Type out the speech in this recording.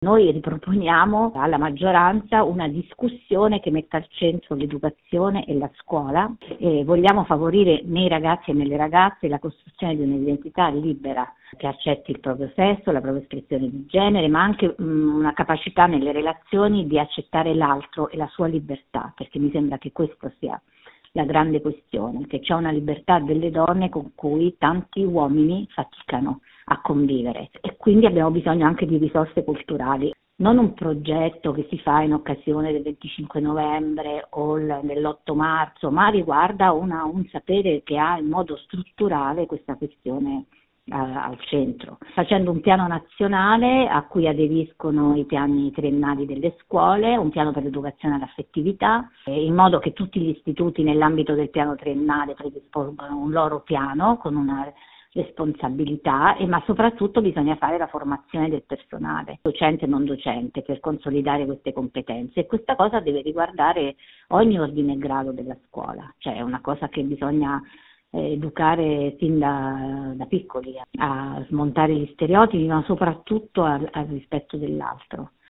Noi riproponiamo alla maggioranza una discussione che metta al centro l'educazione e la scuola e vogliamo favorire nei ragazzi e nelle ragazze la costruzione di un'identità libera che accetti il proprio sesso, la propria espressione di genere, ma anche una capacità nelle relazioni di accettare l'altro e la sua libertà, perché mi sembra che questo sia la grande questione, che c'è una libertà delle donne con cui tanti uomini faticano a convivere e quindi abbiamo bisogno anche di risorse culturali. Non un progetto che si fa in occasione del 25 novembre o dell'8 marzo, ma riguarda un sapere che ha in modo strutturale questa questione al centro, facendo un piano nazionale a cui aderiscono i piani triennali delle scuole, un piano per l'educazione all'affettività, in modo che tutti gli istituti nell'ambito del piano triennale predispongano un loro piano con una responsabilità, ma soprattutto bisogna fare la formazione del personale, docente e non docente, per consolidare queste competenze e questa cosa deve riguardare ogni ordine e grado della scuola, cioè è una cosa che bisogna educare fin da piccoli a smontare gli stereotipi, ma soprattutto al rispetto dell'altro.